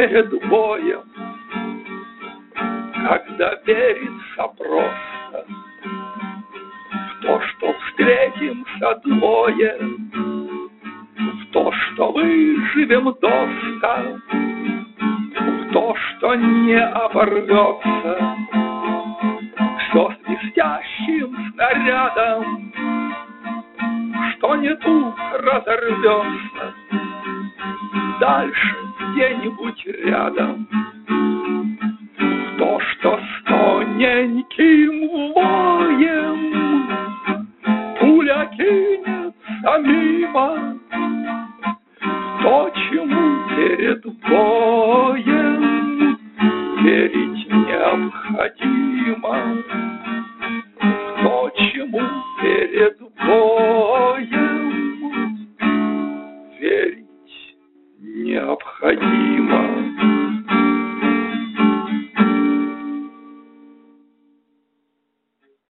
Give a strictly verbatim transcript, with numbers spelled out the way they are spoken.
перед боем, когда верится просто в то, что встретимся двое, в то, что выживем доска, в то, что не оборвется все свистящим снарядом, что не тут разорвется дальше где-нибудь рядом, в то, что с тоненьким воем пуля кинется мимо, то, чему перед боем верить необходимо, то, чему перед боем верить необходимо.